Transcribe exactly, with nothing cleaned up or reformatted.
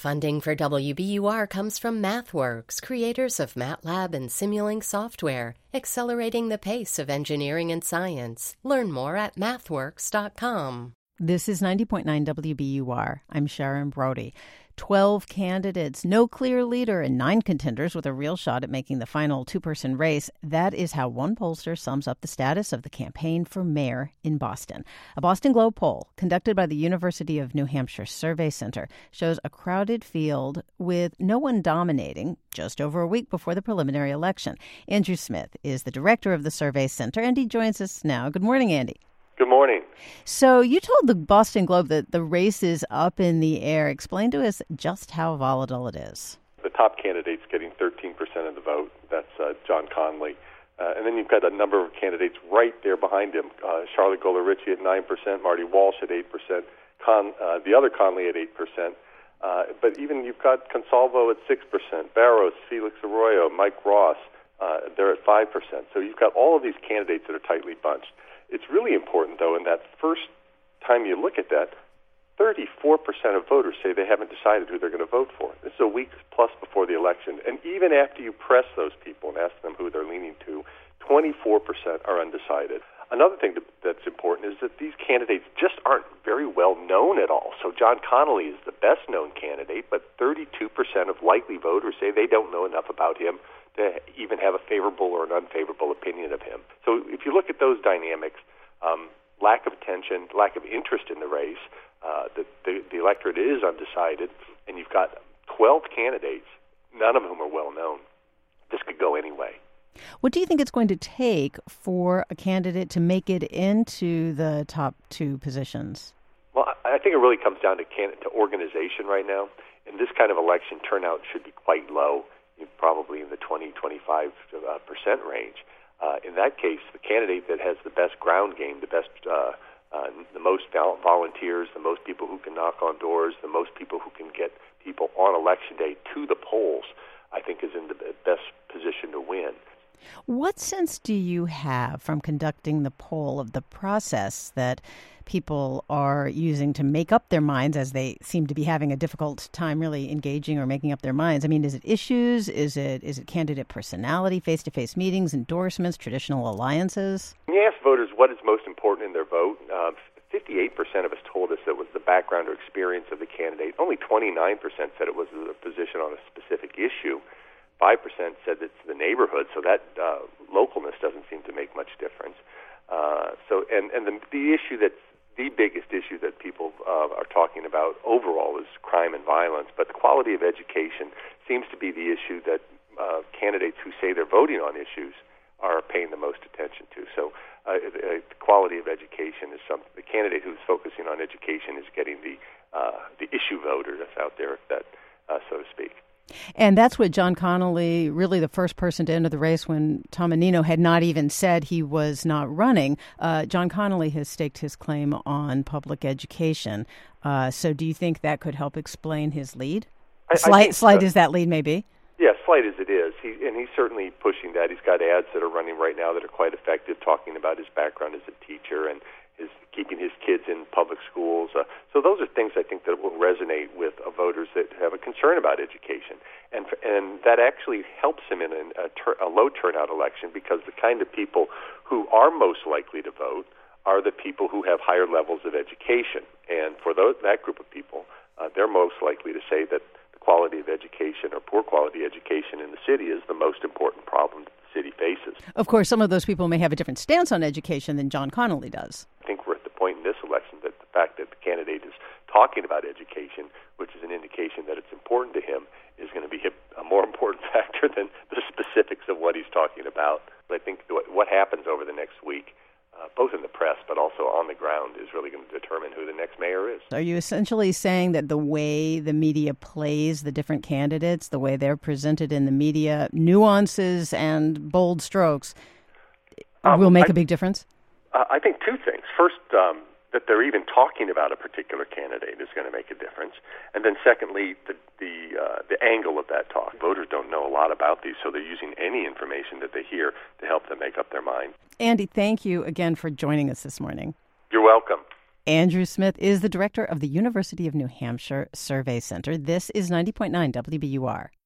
Funding for W B U R comes from MathWorks, creators of MATLAB and Simulink software, accelerating the pace of engineering and science. Learn more at mathworks dot com. This is ninety point nine W B U R. I'm Sharon Brody. Twelve candidates, no clear leader, and nine contenders with a real shot at making the final two-person race. That is how one pollster sums up the status of the campaign for mayor in Boston. A Boston Globe poll conducted by the University of New Hampshire Survey Center shows a crowded field with no one dominating just over a week before the preliminary election. Andrew Smith is the director of the Survey Center, and he joins us now. Good morning, Andy. Good morning. So you told the Boston Globe that the race is up in the air. Explain to us just how volatile it is. The top candidate's getting thirteen percent of the vote. That's uh, John Connolly. Uh, and then you've got a number of candidates right there behind him. Uh, Charlotte Golden-Ritchie at nine percent, Marty Walsh at eight percent, Con, uh, the other Conley at eight percent. Uh, but even you've got Consalvo at six percent, Barros, Felix Arroyo, Mike Ross, uh, they're at five percent. So you've got all of these candidates that are tightly bunched. It's really important, though, in that first time you look at that, thirty-four percent of voters say they haven't decided who they're going to vote for. This is a week plus before the election. And even after you press those people and ask them who they're leaning to, twenty-four percent are undecided. Another thing that's important is that these candidates just aren't very well known at all. So John Connolly is the best-known candidate, but thirty-two percent of likely voters say they don't know enough about him to even have a favorable or an unfavorable opinion of him. So if you look at those dynamics, um, lack of attention, lack of interest in the race, uh, the, the, the electorate is undecided, and you've got twelve candidates, none of whom are well known. This could go anyway. What do you think it's going to take for a candidate to make it into the top two positions? Well, I think it really comes down to, can, to organization right now. In this kind of election, turnout should be quite low, probably in the twenty, twenty-five percent range. Uh, in that case, the candidate that has the best ground game, the best, uh, uh, the most volunteers, the most people who can knock on doors, the most people who can get people on election day to the polls, I think is in the best position to win. What sense do you have from conducting the poll of the process that people are using to make up their minds, as they seem to be having a difficult time really engaging or making up their minds? I mean, is it issues? Is it is it candidate personality, face-to-face meetings, endorsements, traditional alliances? When you ask voters what is most important in their vote, uh, fifty-eight percent of us told us that was the background or experience of the candidate. Only twenty-nine percent said it was a position on a specific issue. five percent said it's the neighborhood, so that uh, localness doesn't seem to make much difference. Uh, so, and, and the, the issue that's the biggest issue that people uh, are talking about overall is crime and violence, but the quality of education seems to be the issue that uh, candidates who say they're voting on issues are paying the most attention to. So uh, the quality of education is something. The candidate who's focusing on education is getting the uh, the issue voter that's out there, that uh, so to speak. And that's what John Connolly, really the first person to enter the race when Tom Menino had not even said he was not running. Uh, John Connolly has staked his claim on public education. Uh, so do you think that could help explain his lead? I, slight I slight so. as that lead may be? Yeah, slight as it is. He, and he's certainly pushing that. He's got ads that are running right now that are quite effective, talking about his background as a teacher and his keeping his kids in public schools. Uh, so those are things I think that will resonate with uh, voters that have a concern about education. And and that actually helps him in an, a, tur- a low turnout election, because the kind of people who are most likely to vote are the people who have higher levels of education. And for those, that group of people, uh, they're most likely to say that the quality of education or poor quality education in the city is the most important problem that the city faces. Of course, some of those people may have a different stance on education than John Connolly does. I think we're at the point in this election that the fact that the candidate is talking about education, which is an indication that it's important to him, is going to be a more important factor than the specifics of what he's talking about. I think what happens over the next week, uh, both in the press but also on the ground, is really going to determine who the next mayor is. Are you essentially saying that the way the media plays the different candidates, the way they're presented in the media, nuances and bold strokes, um, will make I, a big difference? Uh, I think two things. First, um, that they're even talking about a particular candidate is going to make a difference. And then secondly, the the, uh, the angle of that talk. Voters don't know a lot about these, so they're using any information that they hear to help them make up their mind. Andy, thank you again for joining us this morning. You're welcome. Andrew Smith is the director of the University of New Hampshire Survey Center. This is ninety point nine W B U R.